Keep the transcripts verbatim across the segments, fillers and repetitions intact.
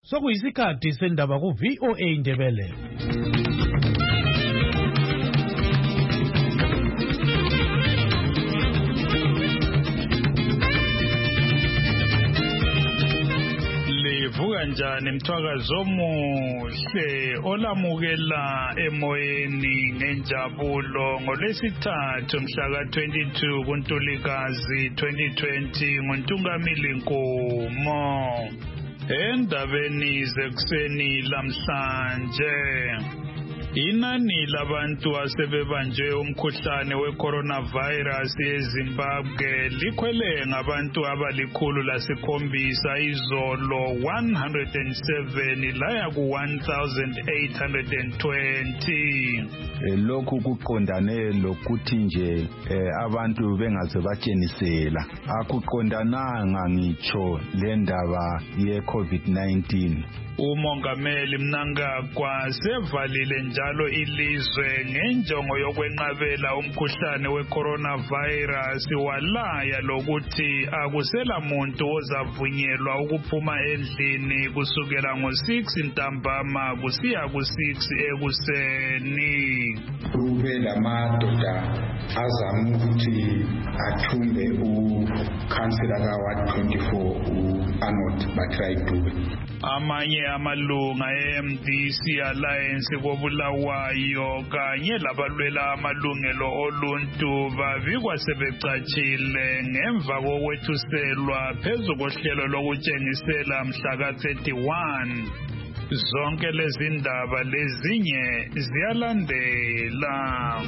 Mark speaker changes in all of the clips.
Speaker 1: Sokuyisikhathi sendaba ku V O A Indebele. Livuka njani mthwakazo omuhle olamukela emoyeni ngenjabulo ngolwesithathu mhla ka twenty-two kuNtulikazi twenty twenty nguNtungamili Nkomo. Endabeni zekuseni lamhlanje inani labantu asebebanjwe umkhuhlane we-coronavirus eZimbabwe likhwele ngabantu abalikhulu lasikhombisa izolo one hundred seven laya ku one thousand eight hundred twenty.
Speaker 2: Lokhu kuqondane lokuthi nje abantu bengaze batshenisela akuqondananga ngitsho le ndaba ye-COVID nineteen.
Speaker 1: Umongameli Mnangagwa sevalile njalo ilizwe ngenjongo yokwenqabela umkhuhlane we-coronavirus walaya lokuthi akusela muntu ozavunyelwa ukuphuma endlini kusukela ngo six ntambama kusiya ku six ekuseni.
Speaker 3: Kube lamadoda azama ukuthi athumbe ukhansela ka Ward twenty-four u-Arnold Batraidube.
Speaker 1: Amanye amalunga e-M D C Alliance koBulawayo kanye labalwela amalungelo oluntu babikwa sebecatshile ngemva kokwethuselwa phezu kohlelo lokutshengisela mhla ka thirty-one. Zonke lezi ndaba lezinye ziyalandela.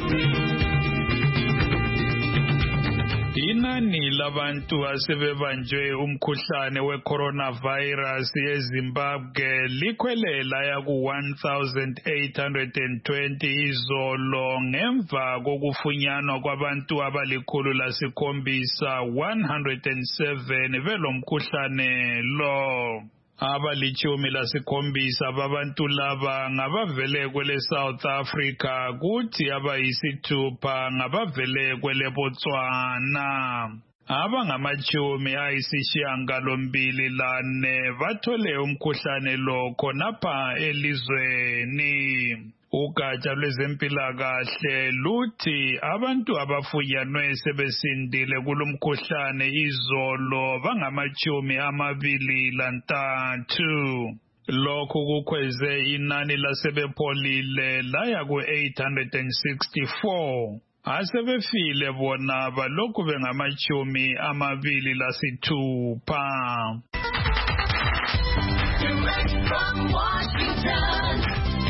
Speaker 1: Inani labantu asebebanjwe umkhuhlane we-coronavirus eZimbabwe likhwelela ya ku one thousand eight hundred twenty izolo ngemva kokufunyanwa kwabantu abalikhulu lasikhombisa one hundred seven belomkhuhlane lo. Abalichumi lasikhombisa babantu laba ngabavele kwele South Africa kuthi abayisithupha ngabavele kwele Botswana. Abangamachumi ayisishiyagalombili lane bathole umkhuhlane lo khonapha elizweni. Ugatsha lwezempilakahle luthi abantu abafunyanwe sebesindile kulomkhuhlane izolo bangamachumi amabili lantathu. Lokhu kukhweze inani lasebepholile laya ku eight hundred sixty-four. Asebefile bona balokhu bengamachumi amabili lasithupha. Direct from Washington.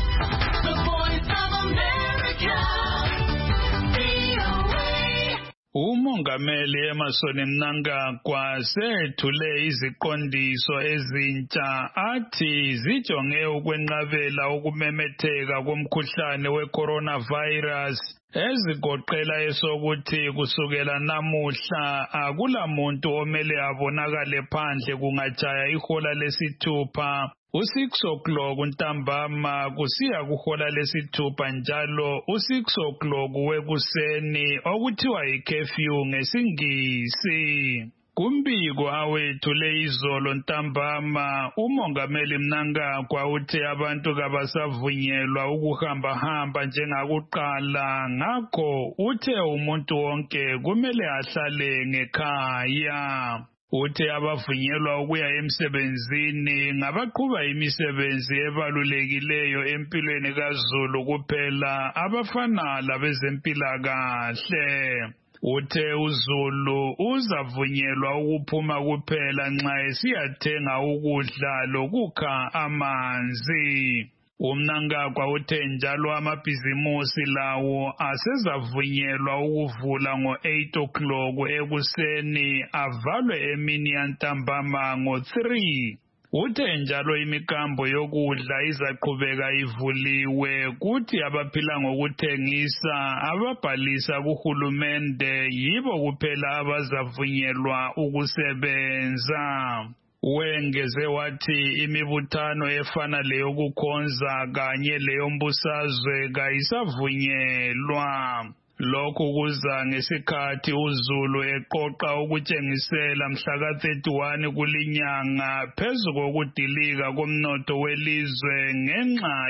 Speaker 1: Umongameli Emmerson Mnangagwa sethule iziqondiso ezintsha athi zijonge ukwenqabela ukumemetheka komkhuhlane we-coronavirus ezigoqela esokuthi kusukela namuhla akula muntu omele abonakale phandle kungatshaya ihola lesithupha u six o'clock ntambama kusiya kuhola lesithupha njalo u six o'clock wekuseni okuthiwa yi-curfew ngesingisi. Kumbiko awethule izolo ntambama umongameli Mnangagwa uthi abantu kabasavunyelwa ukuhamba hamba njengakuqala ngakho uthe umuntu wonke kumele ahlale ngekhaya. Uthe abavunyelwa ukuya emsebenzini ngabaqhuba imisebenzi ebalulekileyo empilweni kaZulu kuphela abafana labezempilakahle. Uthe uZulu uzavunyelwa ukuphuma kuphela nxa esiyathenga ukudla lokukha amanzi. Umnangagwa uthe njalo amabhizimusi lawo asezavunyelwa ukuvula ngo eight o'clock ekuseni avalwe emini yantambama ngo three. Uthe njalo imikambo yokudla izaqhubeka ivuliwe kuthi abaphila ngokuthengisa ababhalisa kuhulumende yibo kuphela abazavunyelwa ukusebenza. Wengeze wathi imibuthano efana leyokukhonza kanye leyombusazwe kayisavunyelwa. Lokhu kuza ngesikhathi uZulu eqoqa ukutshengisela mhla ka thirty-one kulinyanga phezu kokudilika komnotho welizwe ngenxa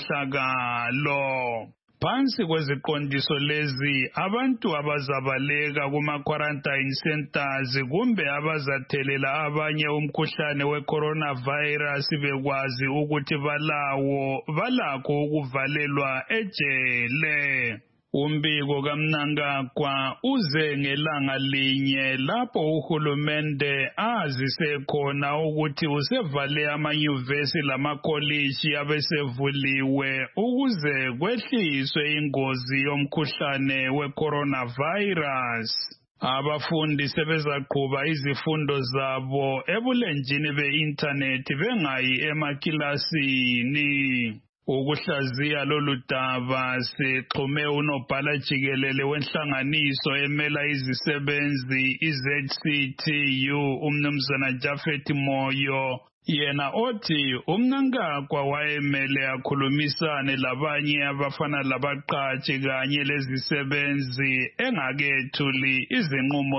Speaker 1: yenkohlakalo. Phansi kweziqondiso lezi abantu abazabaleka kuma-quarantine centers kumbe abazathelela abanye umkhuhlane we-coronavirus bekwazi ukuthi balawo balakho ukuvalelwa ejele. Umbiko kaMnangagwa uze ngelanga linye lapho uhulumende azise khona ukuthi usevale amanyuvesi lamakoliji abesevuliwe ukuze kwehliswe ingozi yomkhuhlane we-coronavirus. Abafundi sebezaqhuba izifundo zabo ebulenjini be-internet bengayi emakilasini. Ukuhlaziya lolu daba sixhume unobhala jikelele wenhlanganiso emela izisebenzi i-Z C T U umnumzana Jafet Moyo, yena othi uMnangagwa wayemele akhulumisane labanye abafana labaqhashi kanye lezisebenzi engakethuli izinqumo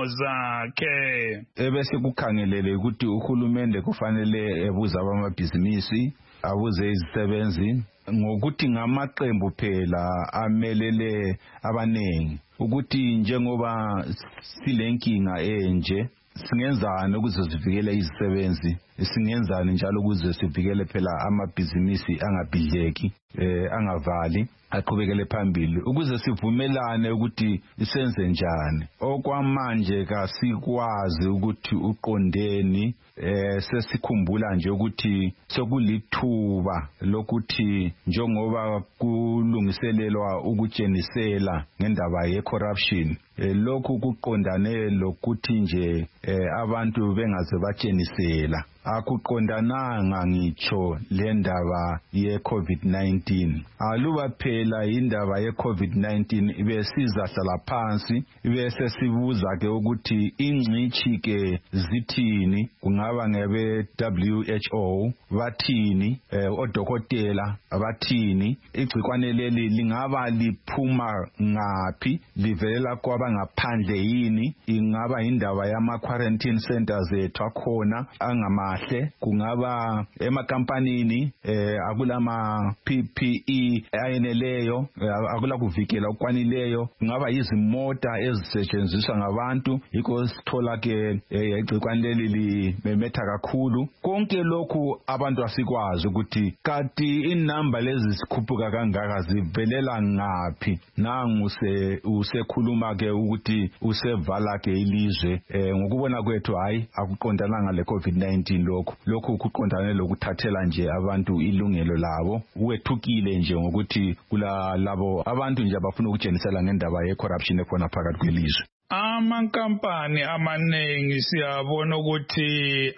Speaker 1: zakhe.
Speaker 2: Ebese kukhangelele ukuthi uhulumende kufanele ebuza abamabhizinisi, abuze izisebenzi ngokuthi ngamaqembu phela amelele abanengi ukuthi njengoba silenkinga enje singenzani ukuze sivikele izisebenzi, singenzani njalo ukuze sivikele phela amabhizinisi angabhidleki eh angavali aqhubekele phambili ukuze sivumelane ukuthi isenze njani. Okwamanje kasikwazi ukuthi uqondeni eh sesikhumbula nje ukuthi sokulithuba lokuthi njengoba kulungiselelwa ukutshenisela ngendaba ye corruption, eh, lokhu kuqondane lokuthi nje eh, abantu bengaze batshenisela. Akuqondananga ngitsho le ndaba ye COVID nineteen. Aluba phela indaba ye COVID nineteen ibe sizahlala phansi ibe sesibuza ke ukuthi ingcithi ke zithini, kungaba ngebe W H O bathini, eh, odokotela abathini, igcikwane leli lingaba liphuma ngaphi, livela kwabangaphandle yini, ingaba indaba yama quarantine centers ethu akhona angama kungaba emakampanini eh akulama P P E ayeneleyo, akula kuvikela okwanileyo, kungaba izimota ezisetshenziswa ngabantu yikho sithola ke igcikwane leli limemetha kakhulu. Konke lokhu abantu asikwazi ukuthi kanti inamba lezi sikhuphuka kangaka zivelela ngaphi. Nangu se usekhuluma ke ukuthi usevala ke ilizwe eh ngokubona kwethu hayi akuqondananga le COVID nineteen. Lokhu lokhu kuqondane lokuthathela nje abantu ilungelo labo, wethukile nje ngokuthi kula labo abantu nje abafuna ukutshenisela ngendaba ye corruption ekhona phakathi kwelizwe.
Speaker 1: Amankampani amaningi siyabona ukuthi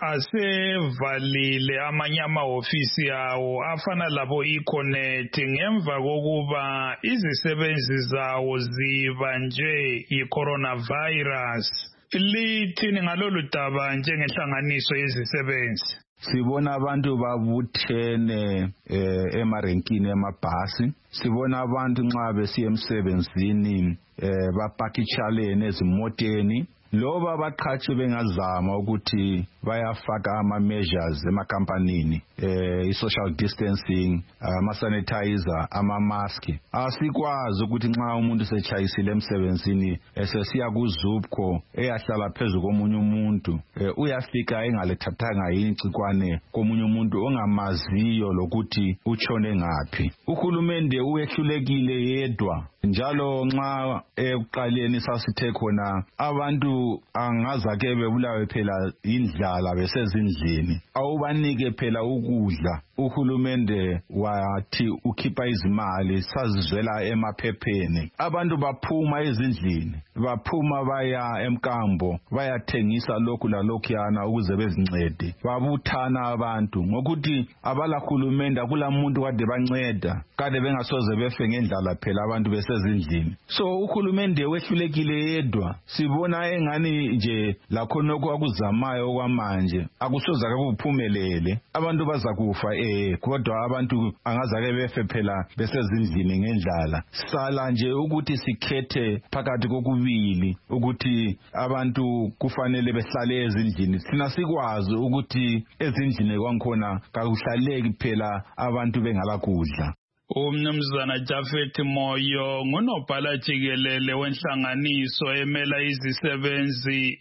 Speaker 1: asevalile amanye amahofisi yawo afana labo eConnect ngemva kokuba izisebenzi zawo zibanjwe i-coronavirus. Lithini ngalolu daba njengenhlanganiso yezisebenzi?
Speaker 2: Sibona abantu babuthene eh, emarenkini emabhasi, sibona abantu nxa besiya emsebenzini eh, bapakitshalene ezimoteni, loba abaqhashi bengazama ukuthi bayafaka ama measures emakampanini, eh i-social distancing, ama sanitizer, ama mask. Asikwazi ukuthi nxa umuntu setshayisile emsebenzini esesiya kuZUBCO eyahlala phezulu komunye umuntu, eh, uyafika engalethathanga igcikwane komunye umuntu ongamaziyo lokuthi utshone ngaphi. Uhulumende uyehlulekile yedwa. Njalo nxa ekuqaleni sasithe khona abantu angazake bebulawe phela indlala besezindlini, awubanike phela ukudla. Uhulumende wathi ukhipha izimali sazizwela emaphepheni. Abantu baphuma ezindlini, baphuma baya emkambo, bayathengisa lokhu lalokhuyana ukuze bezincede. Babuthana abantu ngokuthi abala hulumende akulamuntu kade banceda, kade bengasoze befe ngendlala phela abantu besezindlini. So uhulumende wehlulekile yedwa. Sibona enga sengani nje lakhona okwakuzamayo kwamanje akusoza kuphumelele abantu bazakufa eh kodwa abantu angazake befe phela besezindlini ngendlala sala nje ukuthi sikhethe phakathi kokubili ukuthi abantu kufanele behlale ezindlini sina sikwazi ukuthi ezindlini kwankhona kakuhlaleki phela abantu bengalakudla.
Speaker 1: Umnumzana Jafet Moyo ngunobhala jikelele wenhlanganiso emela izisebenzi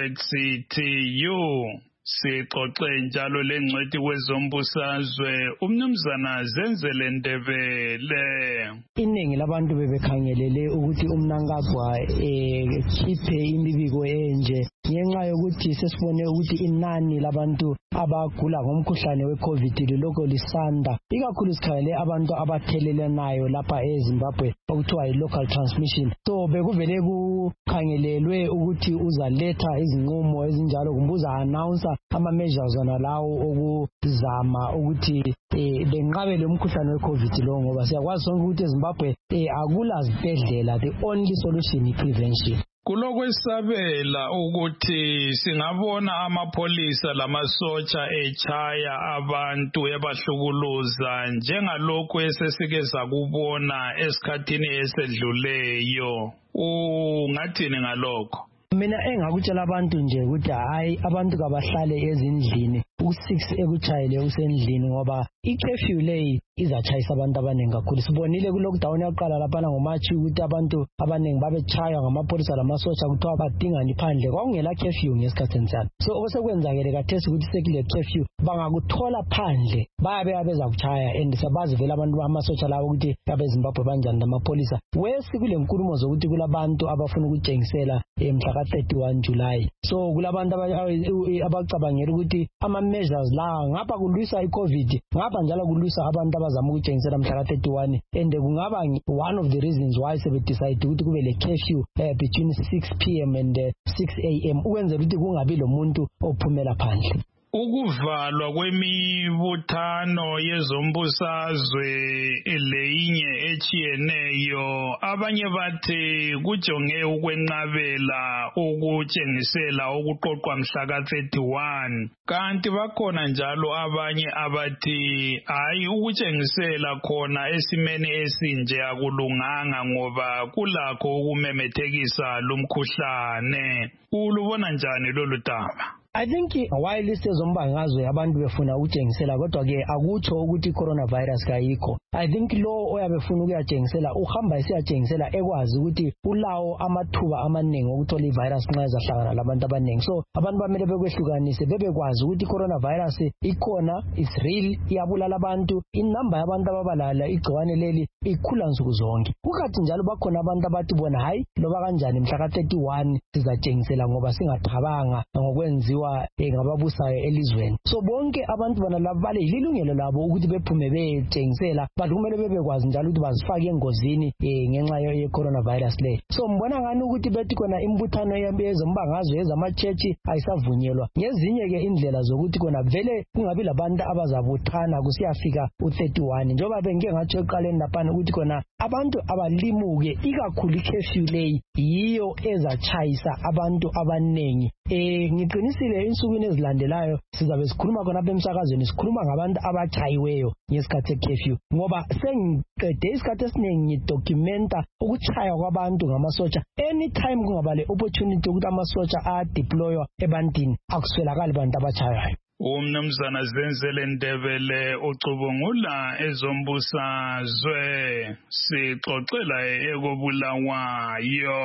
Speaker 1: iZCTU. Sixoxe njalo lengcwethi kwezombusazwe umnumzana Zenzele Ndebele.
Speaker 4: Iningi labantu bebekhangelele ukuthi uMnangagwa ekhiphe imibiko enje ngenxa yokuthi sesibone ukuthi inani labantu abagula ngomkhuhlane weCovid liloko lisanda, ikakhulu sikhangele abantu abathelelanayo lapha eZimbabwe okuthiwa yi-local transmission. So bekuvele kukhangelelwe ukuthi uzaletha izinqumo ezinjalo kumbuza announce ama-measures wona lawo okuzama ukuthi benqabele umkhuhlane weCovid lo, ngoba siyakwazi sonke ukuthi eZimbabwe akula zibhedlela, the only solution is prevention.
Speaker 1: Kulokwesabela ukuthi singabona amapholisa lamasotsha echaya abantu ebahlukuluza njengalokhu esesike sakubona esikhathini esedluleyo. Ungathini ngalokho?
Speaker 4: Mina engakutshela abantu nje ukuthi hayi abantu kabahlale ezindlini u-six ekuchayele usendlini ngoba i-curfew leyi izachayisa abantu abaningi kakhulu. Sibonile ku-lockdown yaqala laphana ngoMarch ukuthi abantu abaningi babechaywa ngamapholisa lamasotsha kuthiwa badingani phandle, kwakungela curfew ngesikhathi senjalo. So osekwenzakele kathesi ukuthi sekule curfew bangakuthola phandle bayabe beza kuchaya, and sabazi vele abantu bamasotsha lawo ukuthi abeZimbabwe banjani namapholisa. Wesi kule nkulumo zokuthi kulabantu abafuna ukutshengisela mhla ka thirty-one July. So kulabantu abacabangela ukuthi ama-measures la ngapha kulwisa i-COVID, ngapha njalo kulwisa abantu abazama ukutshengisela mhla ka thirty-one, and kungaba one of the reasons why sebe decide ukuthi kube le curfew uh, between six p m and uh, six a m ukwenzela ukuthi kungabi lo muntu ophumela phandle.
Speaker 1: Ukuvalwa kwemibuthano yezombusazwe leyinye echiyeneyo abanye bathi kujonge ukwenqabela ukutshengisela okuqoqwa mhla ka thirty-one, kanti bakhona njalo abanye abathi hayi ukutshengisela khona esimeni esinje akulunganga ngoba kulakho ukumemethekisa lumkhuhlane. Ulubona njani lolu daba?
Speaker 4: I think while isezombangazwe abantu befuna ukutshengisela kodwa ke akutsho ukuthi coronavirus kayikho. I think lo oyabefuna ukuyatshengisela uhamba esiyatshengisela ekwazi ukuthi ulawo amathuba amaningi okuthola ivirus nxa ezahlangana labantu abaningi. So abantu bamele bekwehlukanise bebekwazi ukuthi coronavirus ikhona, is real, iyabulala abantu, inamba yabantu ababalala igciwane leli ikhula nsuku zonke. Kukathi njalo bakhona abantu abathi bona hayi loba kanjani mhla ka thirty-one sizatshengisela ngoba singathabanga ngokwenziwa ngababusayo elizweni. So bonke abantu bona labo bale ilungelo labo ukuthi bephume betshengisela, but kumele bebekwazi njalo ukuthi bazifake engozini ngenxa ye coronavirus le. So mbona ngani ukuthi bethi kona imbuthano yezombangazwe ezamachechi ayisavunyelwa. Ngezinye ke indlela zokuthi kona vele kungabi labantu abazabuthana kusiyafika u thirty-one, njengoba bengike ngatsho eqaleni lapha ukuthi kona abantu abalimuke, ikakhulu i-curfew leyi yiyo ezachayisa abantu abanengi. Eh ngiqinisile insukwini ezilandelayo sizabe sikhuluma khona apha emsakazweni, sikhuluma ngabantu abachayiweyo ngesikhathi se-curfew, ngoba sengiqede isikhathi esiningi ngidocumenta ukuchaya kwabantu ngamasotsha. Anytime kungaba le opportunity ukuthi amasotsha a-deploywa ebantwini akuswelakali bantu abachayayo.
Speaker 1: Umnumzana Zenzele Ndebele ucubungula ezombusazwe, sixoxela ekobulawayo.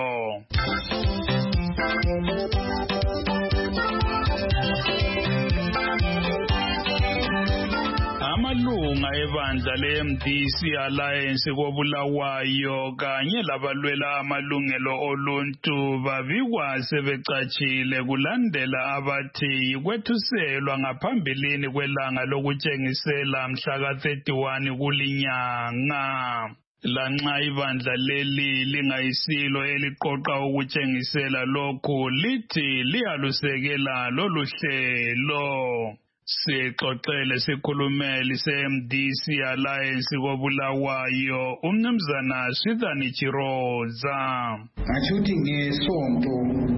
Speaker 1: Amalunga ebandla le-M D C Alliance kobulawayo kanye labalwela amalungelo oluntu babikwa sebecatshile kulandela abathi kwethuselwa ngaphambilini kwelanga lokutshengisela mhla ka thirty-one kulinyanga. Lanxa ibandla leli lingayisilo eliqoqa ukutshengisela lokhu lithi liyalusekela lolu hlelo. Sixoxele sikhulumeli se-M D C Alliance kobulawayo umnumzana Swithani Chiroza.
Speaker 3: Ngathi ngesonto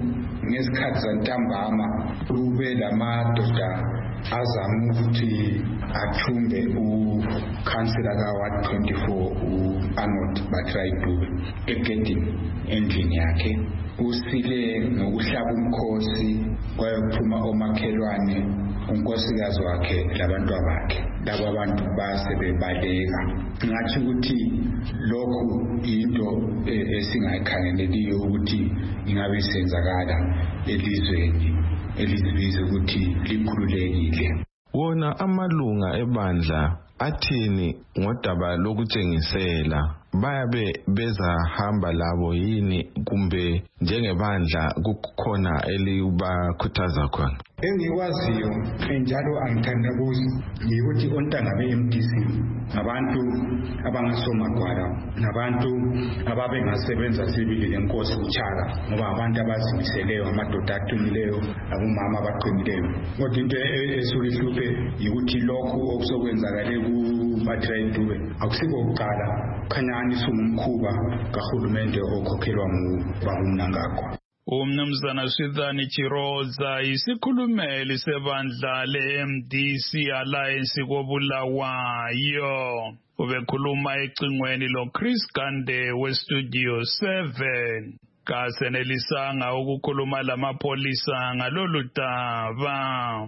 Speaker 3: ngesikhathi santambama kube lamadoda azama ukuthi athumbe ukhansela ka-Ward twenty-four u-Arnold Batraidube egedini endlini yakhe. Usile ngokuhlaba umkhosi kwayophuma omakhelwane unkosikazi wakhe labantu bakhe. Laba abantu basebebaleka. Ngathi ukuthi lokhu into esingayikhangeleliyo ukuthi ingabe isenzakala elizweni elizibiza ukuthi likhululekile.
Speaker 5: Wona amalunga ebandla athini ngodaba lokutshengisela? Bayabe bezahamba labo yini kumbe njengebandla kukhona elibakhuthaza khona?
Speaker 3: Engikwaziyo njalo angithandabuzi yikuthi ontanga be-M D C ngabantu abangasomagwala, ngabantu ababengasebenza sibili lenkosi kuchaka, ngoba abantu abazimiseleyo, amadoda aqinileyo, abomama abaqinileyo. Kodwa into esuke ihluphe yikuthi lokhu okusokwenzakale ku-Batraidube akusiko kuqala, khanyani sungumkhuba kahulumende okhokhelwa ngubabumnangagwa.
Speaker 1: Umnumzana Swithani Chiroza isikhulumeli sebandla le-M D C Alliance koBulawayo ubekhuluma ecingweni lo Chris Gande we-Studio seven. Kasenelisanga ukukhuluma lamapolisa ngalolu daba.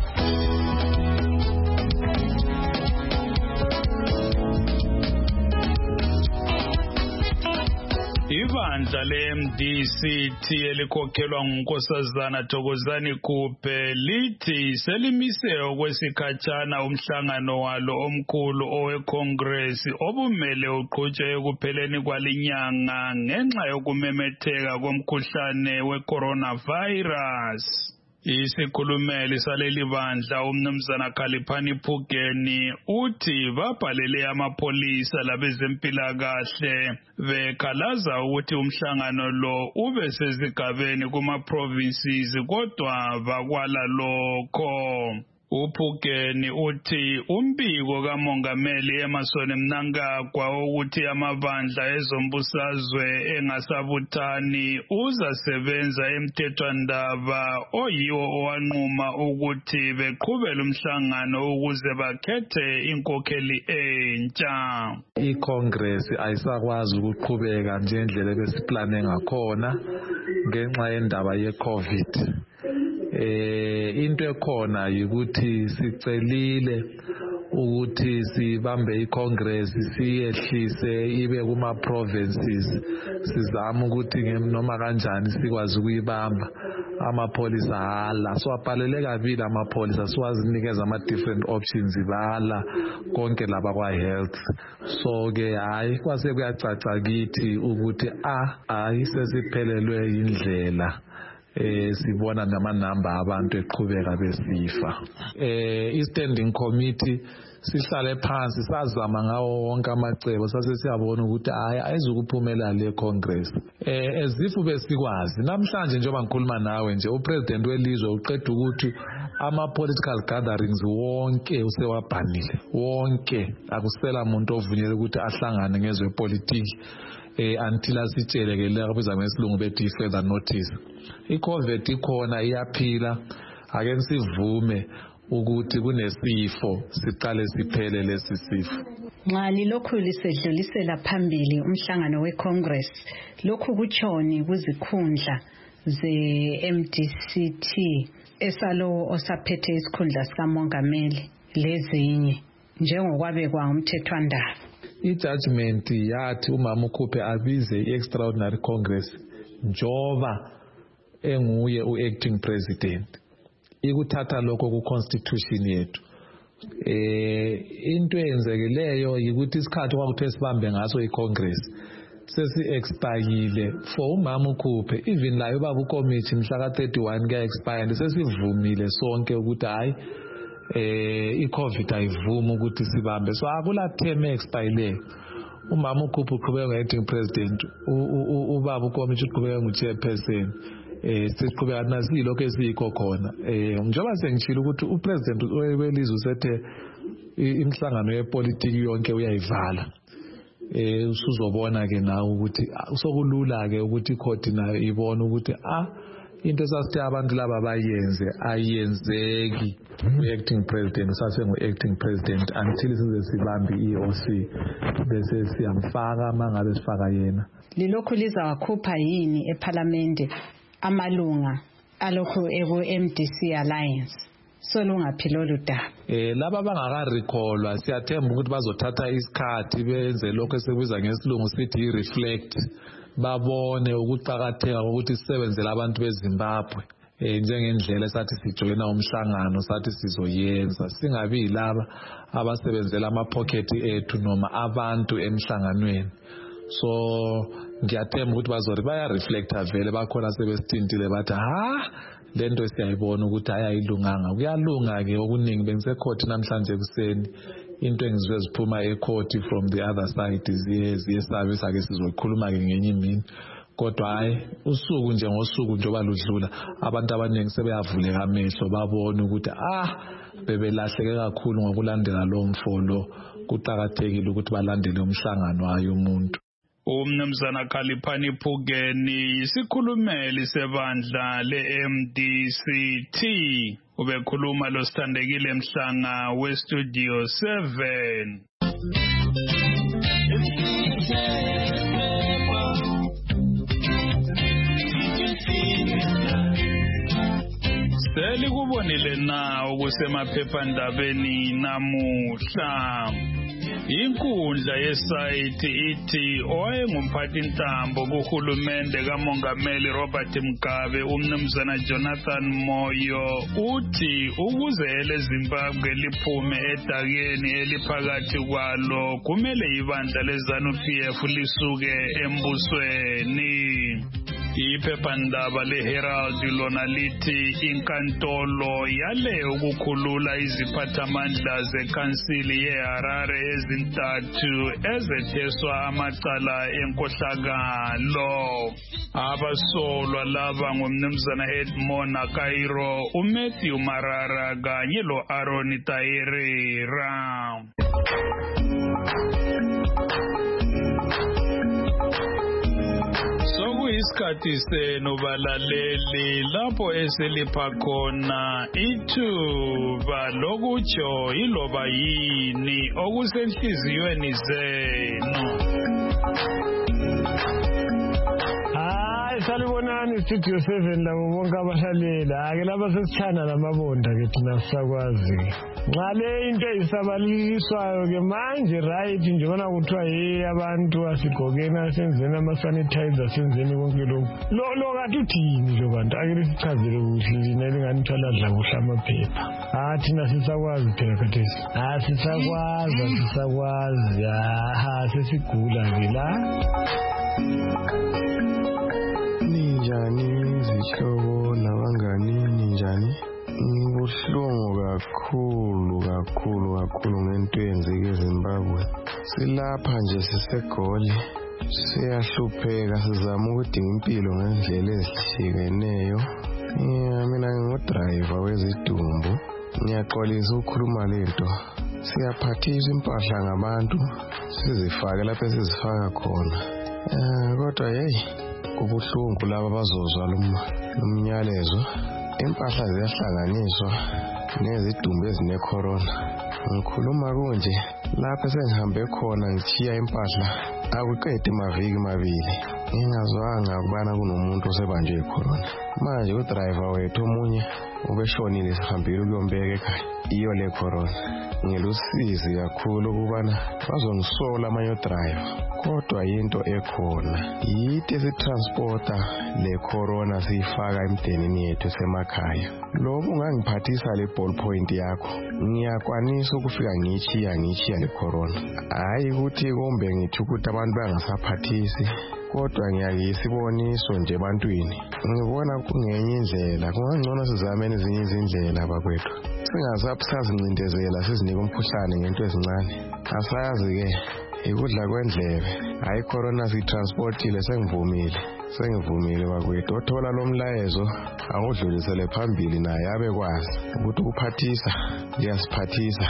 Speaker 1: Ibandla le-M D C elikhokhelwa ngunkosazana Thokozani Kupe lithi selimise okwesikhatshana umhlangano walo omkhulu oweCongress obumele uqhutshwe ekupheleni kwalinyanga ngenxa yokumemetheka komkhuhlane we-coronavirus. Isikhulumeli saleli bandla umnumzana Khaliphani Phugeni uthi babhalele amapolisa labezempilakahle bekhalaza ukuthi umhlangano lo ube sezigabeni kuma-provinces kodwa bakwala lokho. Uphugeni uthi umbiko kamongameli Emmerson Mnangagwa ukuthi amabandla ezombusazwe engasabuthani uzasebenza emthethwandaba oyiwo owanquma ukuthi beqhubele umhlangano ukuze bakhethe inkokheli entsha.
Speaker 6: I-Congress ayisakwazi ukuqhubeka ngendlela ebesiplane ngakhona ngenxa yendaba ye-COVID. Eh into ekhona ukuthi sicelile ukuthi sibambe iCongress siyehlise ibe kuma provinces sizama ukuthi noma kanjani sikwazi ukuyibamba. Amapolisa hala siwabhalele kabili amapolisa siwazinikeza ama different options bala konke laba kwa health. So ke hayi kwase kuyacaca kithi ukuthi ah ayisesiphelelwe indlela. Eh sibona namanamba abantu eqhubeka besifa. Eh i-standing committee sihlale phansi sazama ngawo wonke amacebo sase siyabona ukuthi hayi ayizukuphumela le Congress. Eh ezifu besikwazi namhlanje njengoba ngikhuluma nawe nje upresident welizwe uqeda ukuthi ama political gatherings wonke usewabhanile wonke akusela umuntu ovunyelwe ukuthi ahlangane ngezwe politiki eh until asitshele ke la kubiza ngesilungu bethi further notice. I-COVID ikhona iyaphila ake sivume ukuthi kunesifo siqale siphele lesi sifo.
Speaker 7: Nxa lokhu lisedlulisela phambili umhlangano weCongress lokhu kuchoni kuzikhundla ze-M D C T esalo osaphethe isikhundla sikamongameli lezinye njengokwabekwa umthethwandaba.
Speaker 6: I-judgment yathi umama uKhupe abize i-extraordinary congress njoba enguye u-acting president. Ikuthatha lokho ku-constitution yethu. Eh into eyenzekileyo yikuthi isikhathi kwakuthe sibambe ngaso i-congress sesi-expayile for umama uKhupe, even layo baba ukomiti mhla ka thirty-one kuya-expire sesivumile sonke ukuthi hayi eh i-COVID ayivumi ukuthi sibambe. So akula term expire umama uKhupe uqhubeka nge-acting president, ubaba ukomiti uqhubeka ngu-chairperson. Eh siqhubeka nasi lokho esiyikho khona. Eh njengoba sengishilo ukuthi upresident welizwe usethe imihlangano yepolitiki yonke uyayivala. Eh usuzobona ke nawe ukuthi sokulula ke ukuthi ikhodi nayo ibona ukuthi ah into esasithi abantu laba bayenze ayenzeki u-acting president usasengu-acting president until size sibambe i-O C bese siyamfaka mangabe sifaka yena.
Speaker 7: Lilokhu lizawakhupha yini ephalamende amalunga alokhu eku-M D C Alliance solungaphi lolu daba?
Speaker 6: Eh laba bangakarecallwa siyathemba ukuthi bazothatha isikhathi benze lokho esikubiza ngesilungu sithi reflect, babone ukuqhakatheka ukuthi sisebenzele abantu beZimbabwe eh njengendlela esathi sijoyina umhlangano sathi sizoyenza, singabi laba abasebenzela ama pocket ethu noma abantu emhlanganweni. So ngiyathemba ukuthi bazori baya reflecta vele bakhona sebesithintile bathi ha lento siyayibona ukuthi ayayilunganga. Kuyalunga ke okuningi bengise court namhlanje kuseni into engizwe ziphuma e court from the other side ziye ziyesabe sake sizokhuluma ke ngenye imini, kodwa hayi usuku nje ngosuku njoba ludlula abantu abaningi sebeyavuleka amehlo babona ukuthi ah bebelahleke kakhulu ngokulandela lo mfolo. Kuqhakathekile ukuthi balandele umhlangano wayo umuntu.
Speaker 1: Umnumzana Khaliphani Phukeni isikhulumeli sebandla le-M D C T ubekhuluma lo Sithandekile Mhlanga we-Studio seven. Seli kubonile na ukusemaphephandabeni namuhla. Inkundla yesayithi ithi owayengumphathintambo kuhulumende kaMongameli Robert Mugabe umnumzana Jonathan Moyo uthi ukuze eleZimbabwe liphume edakeni eliphakathi kwalo kumele ibandla leZANU-P F lisuke embusweni. Iphephandaba leHerald lona lithi inkantolo yale ukukhulula iziphathamandla zekhansili yeHarare ezintathu ezetheswa amacala enkohlakalo. Abasolwa laba ngumnumzana Edmond Kairo, uMatthew Marara kanye lo-Aaron Tairera. Sokuyisikhathi senu balaleli lapho eselipha khona ithuba lokutsho iloba yini okusenhliziyweni zenu.
Speaker 8: Hayi salibonani Studio seven labo bonke abahlalela ake laba sesithanda namabonda ke thina sisakwazi. Ngale into isabaliswayo ke manje right nje bona kuthiwa hey abantu asigqokena senzeni ama sanitizer senzeni konke lokho. Lo lo kathi uthini lo bantu ake sichazele kuhle lina elingani dla kuhle amaphepha. Ah thina sisakwazi phela kathesi. Ah sisakwazi sisakwazi ah sesigula ke la.
Speaker 9: Ninjani zihlobo nabangani ninjani? Kubuhlungu kakhulu kakhulu kakhulu ngento eyenzeke eZimbabwe. Silapha nje sisegoli siyahlupheka sizama ukudinga impilo ngendlela ezihlukeneyo. Mina ngingudriver wezidumbu ngiyaxolisa ukukhuluma lento. Siyaphathisa impahla ngabantu sizifake lapho sizifaka khona. Kodwa hey kubuhlungu laba bazozwa lumnyalezo. Impahla ziyahlanganiswa nezidumbu ezine corona. Ngikhuluma kunje lapho sengihambe khona ngichiya impahla akuqede maviki mabili ngingazwanga ukubana kunomuntu osebanjwe icorona. Manje udriver wethu omunye ubeshonile sihambile ukuyombeka ekhaya iyo le corona. Ngilusizi kakhulu ukubana bazongisola amanye driver kodwa into ekhona yithi sitransporta le corona siyifaka emdenini yethu semakhaya. Lokho ungangiphathisa le ballpoint yakho ngiyakwanisa ukufika ngichiya ngichiya le corona. Hayi ukuthi kombe ngithi ukuthi abantu bangasaphathisi kodwa ngiyakisiboniso nje ebantwini. Ngibona kungenye indlela kungangcono sizameni ezinye izindlela bakwethu. Singasazincindezela sizinika umkhuhlane ngento ezincane. Asazi ke ikudla kwendlebe. Hayi corona sitransportile sengivumile. Sengivumile bakwethu. Othola lo mlayezo akudlulisele phambili naye abekwazi ukuthi ukuphathisa liyasiphathisa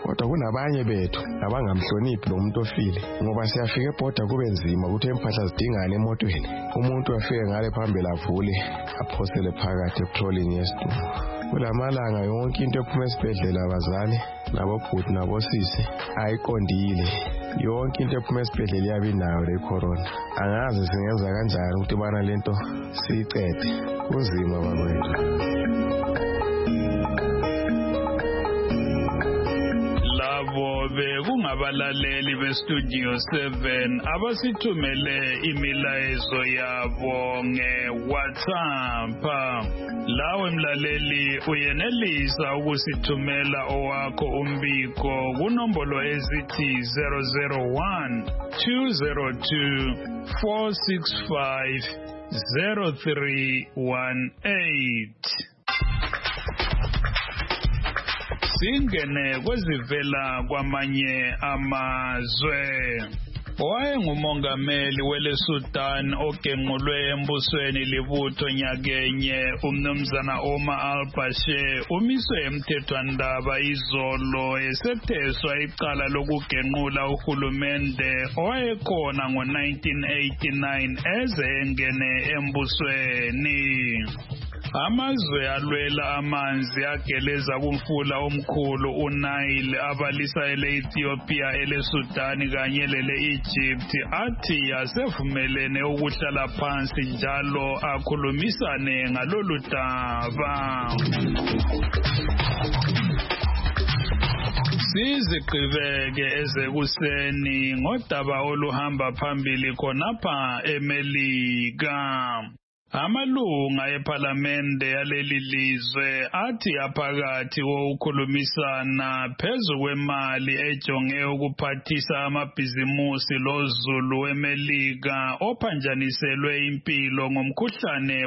Speaker 9: kodwa kunabanye bethu abangamhloniphi lo muntu ofile, ngoba siyafika ebhoda kube nzima ukuthi impahla zidingane emotweni, umuntu afike ngale phambili avule aphosele phakathi etrolling yesidumbu. Kulamalanga yonke into ephuma esibhedlela abazali nabobhuti nabosisi ayiqondile, yonke into ephuma esibhedlela yabi nayo le corona. Angazi singenza kanjani ukuthi bana lento siyicede, kunzima bakwethu.
Speaker 1: Bekungabalaleli beStudio seven abasithumele imilayezo yabo ngeWhatsApp. Lawe mlaleli uyenelisa ukusithumela owakho umbiko kunombolo ezithi zero zero one two zero two four six five zero three one eight. Singene kwezivela kwamanye amazwe. Owayengumongameli weleSudan ogenqulwe embusweni libutho nyakenye umnumzana Omar al-Bashir umiswe emthethwandaba izolo esetheswa icala lokugenqula uhulumende owayekhona ngo nineteen eighty-nine eze engene embusweni. Amazwe alwela amanzi ageleza kumfula omkhulu uNile abalisa ele-Ethiopia, ele-Sudan kanye lele-Egypt athi asevumelene ukuhlala phansi njalo akhulumisane ngalolu daba. Sizigqibeke ezekuseni ngodaba oluhamba phambili khonapha eMelika. Amalunga ePhalamende yaleli lizwe athi aphakathi kokukhulumisana phezu kwemali ejonge ukuphathisa amabhizimusi lozulu weMelika ophanjaniselwe impilo ngomkhuhlane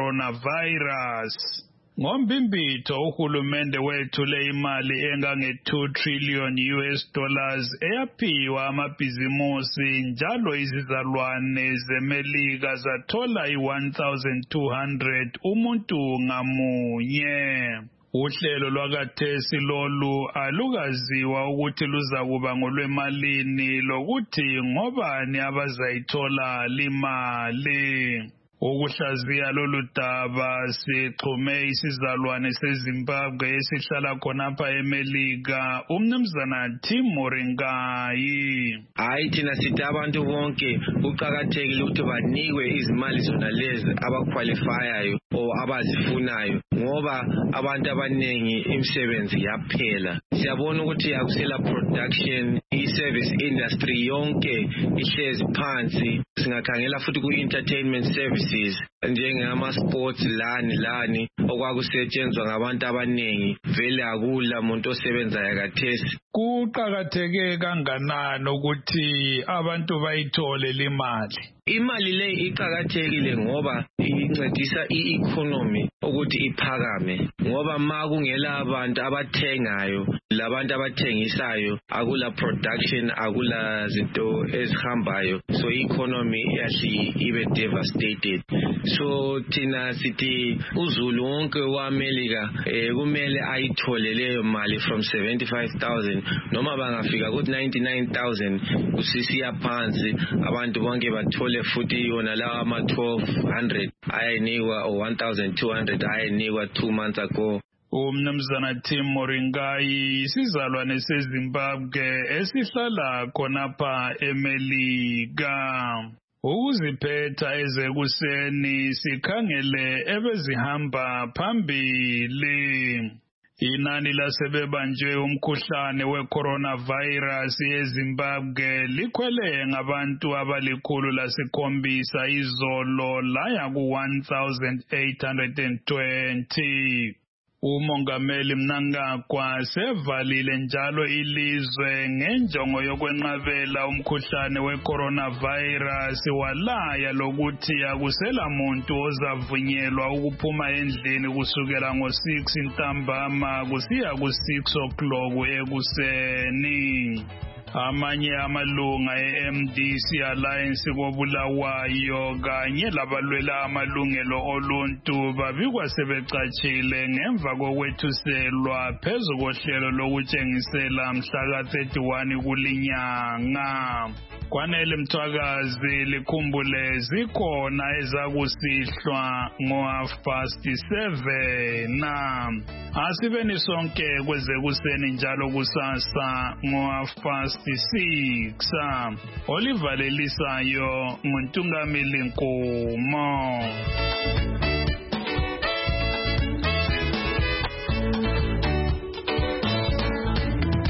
Speaker 1: we-coronavirus. Ngombimbitho uhulumende wethule imali engange two trillion U S dollars eyaphiwa amabhizimusi njalo izizalwane zeMelika zathola i one thousand two hundred umuntu ngamunye. Uhlelo lwakathesi lolu alukaziwa ukuthi luzakuba ngolwemalini lokuthi ngobani abazayithola limali. Ukuhlaziya lolu daba sixhume isizalwane seZimbabwe esihlala khonapha eMelika umnumzana Tim Moringai.
Speaker 10: Hayi thina sithi abantu bonke kuqakathekile ukuthi banikwe izimali zona lezi abaqualifyayo o abazifunayo ngoba abantu abanengi imisebenzi yaphela. Siyabona ukuthi akusela production, i-service industry yonke ihlezi phansi. Singakhangela futhi ku-entertainment services njengama sports lani lani okwakusetshenzwa ngabantu abanengi vele akula muntu osebenzayo kathesi.
Speaker 1: Kuqakatheke kanganani ukuthi abantu bayithole le mali?
Speaker 10: Imali le iqakathekile ngoba incedisa i-economy ukuthi iphakame, ngoba ma kungela abantu abathengayo labantu abathengisayo akula production, akula zinto ezihambayo, so i-economy yahle ibe devastated. So thina sithi uzulu wonke waMelika eh, kumele ayithole leyo mali from seventy-five thousand noma bangafika ku ninety-nine thousand kusisiya phansi, abantu bonke bathole futhi yona lawa ama twelve hundred ayenikwa or one thousand two hundred ayenikwa two months ago.
Speaker 1: Umnumzana Tim Moringai isizalwane seZimbabwe esihlala khonapha eMelika. Ukuziphetha ezekuseni sikhangele ebezihamba phambili. Inani lasebebanjwe umkhuhlane we-coronavirus eZimbabwe likhwele ngabantu abalikhulu lasikhombisa izolo laya ku one thousand eight hundred twenty. Umongameli Mnangagwa sevalile njalo ilizwe ngenjongo yokwenqabela umkhuhlane we-coronavirus, walaya lokuthi akusela muntu ozavunyelwa ukuphuma endlini kusukela ngo six ntambama kusiya ku six o'clock ekuseni. Amanye amalunga e-M D C Alliance koBulawayo kanye labalwela amalungelo oluntu babikwa sebecatshile ngemva kokwethuselwa phezu kohlelo lokutshengisela mhla ka thirty-one kulinyanga. Kwanele Mthwakazi likhumbule zikhona ezakusihlwa ngo half past seven. Asibeni sonke kwezekuseni njalo kusasa ngo half past six. Oliver Lelisayo nguNtungameli Nkomo.